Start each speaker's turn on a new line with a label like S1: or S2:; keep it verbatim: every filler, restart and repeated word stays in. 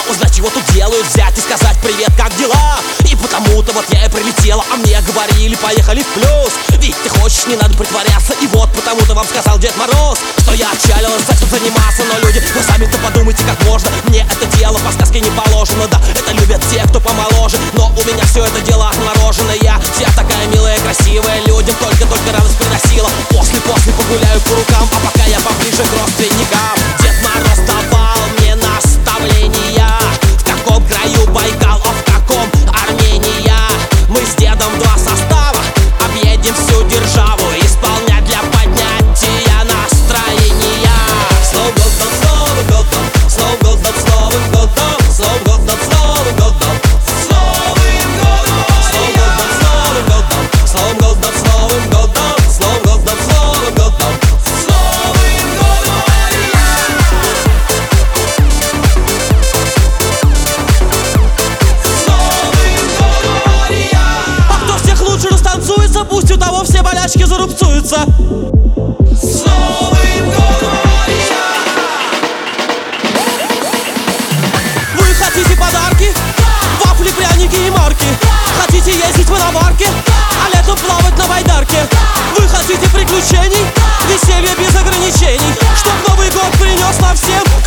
S1: узнать, чего тут делают, взять и сказать привет, как дела. И потому-то вот я и прилетела, а мне говорили, поехали в плюс. Ведь ты хочешь, не надо притворяться, и вот потому-то вам сказал Дед Мороз, что я отчалилась, зачем заниматься. Но люди, вы сами-то подумайте, как можно. Мне это дело по сказке не положено. Да, это любят те, кто помоложе, но у меня все это дело отморожено. Я вся такая милая, красивая, людям только-только радость приносила. После-после погуляю по рукам, а пока я поближе к родственникам. Дед Мороз давал мне наставления. В каком краю Байкал, а в каком Армения. Мы с дедом два состава объедем всю державу, исполнять для поднятия настроения. С Новым годом, с Новым годом, с Новым годом, с Новым годом, с Новым годом, с Новым годом, с Новым годом, с Новым годом, с Новым годом, с Новым годом, с Новым годом, с Новым годом, с Новым годом. А кто всех лучше растанцуется, пусть у того все болячки зарубцуются. С Новым годом! Вы хотите подарки? Вафли, пряники и марки. Хотите ездить в иномарке, а летом плавать на байдарке? Вы хотите приключений, веселья без ограничений, чтоб Новый год принес нам всем